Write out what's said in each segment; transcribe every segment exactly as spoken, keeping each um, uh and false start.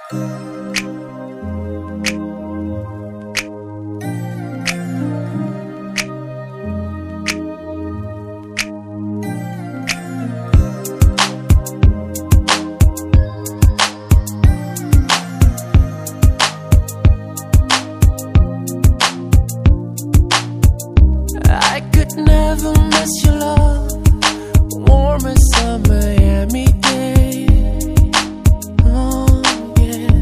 I could never miss your love, warm as a Miami day. Oh yeah,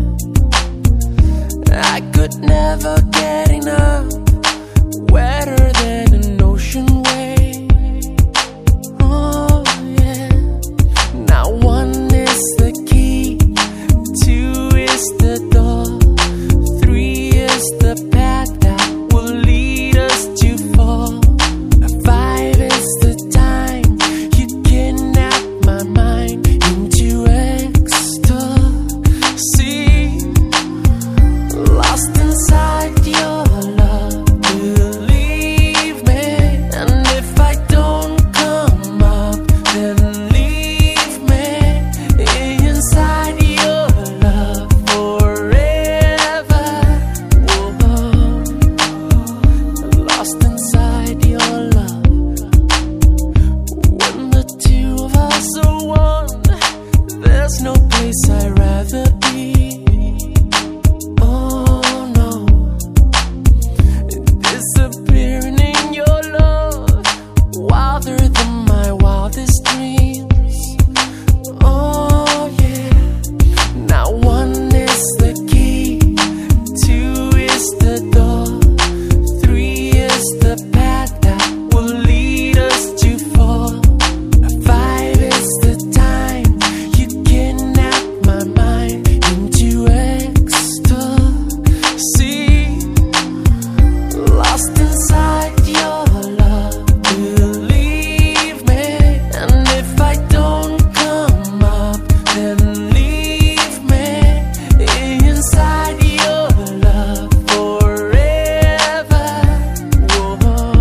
I could never get enough, wetter than an ocean wave. Oh yeah, now one is the key, two is the door, three is the path that will lead us to fall. Five is the time you kidnap my mind into ecstasy, lost inside your love. Believe me, and if I don't come up, then leave me inside your love forever. Whoa. Lost inside your love. When the two of us are one, there's no place I'd rather be. Oh no, disappearing in your love, wilder than my wildest dreams. Oh yeah, now one is the key, two is the door, three is the path that will lead us to fall. Five is the time you kidnap my mind into ecstasy, lost inside your love. Believe me, and if I don't come up, then leave me inside your love forever. Whoa.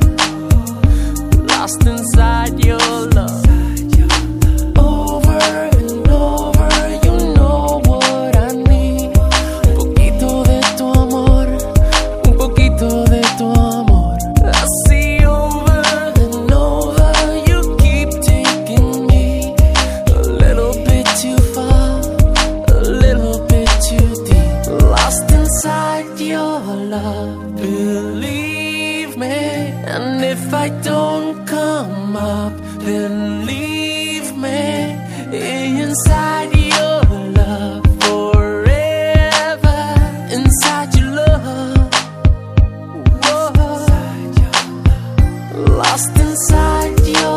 Lost inside your love. Over and over, you know what I need. Un poquito de tu amor, un poquito de tu amor. I see over and over, you keep taking me a little bit too far, a little bit too deep. Lost inside your love. Believe me, and if I don't come up, then leave me inside your love forever. Inside your love. Whoa. Lost inside your